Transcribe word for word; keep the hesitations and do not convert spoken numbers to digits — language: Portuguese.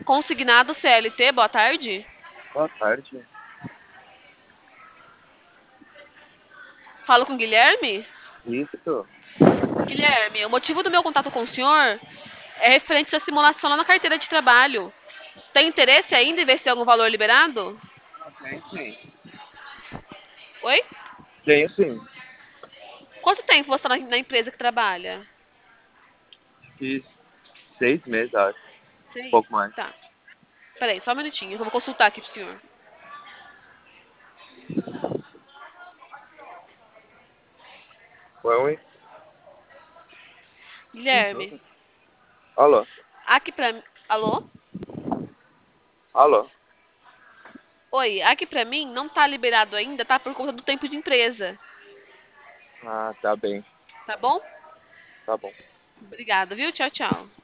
Consignado C L T, boa tarde. Boa tarde. Falo com o Guilherme? Isso. Guilherme, o motivo do meu contato com o senhor é referente à simulação lá na carteira de trabalho. Tem interesse ainda em ver se tem algum valor liberado? Tenho sim. Oi? Tenho sim. Quanto tempo você está na, na empresa que trabalha? Fiz seis meses, acho. Um Seis? pouco mais. Tá. Peraí, só um minutinho, eu vou consultar aqui pro senhor. Foi um. Guilherme, Alô? aqui pra... Alô? Alô? Oi, aqui pra mim não tá liberado ainda, tá? Por conta do tempo de empresa. Ah, tá bem. Tá bom? Tá bom. Obrigada, viu? Tchau, tchau.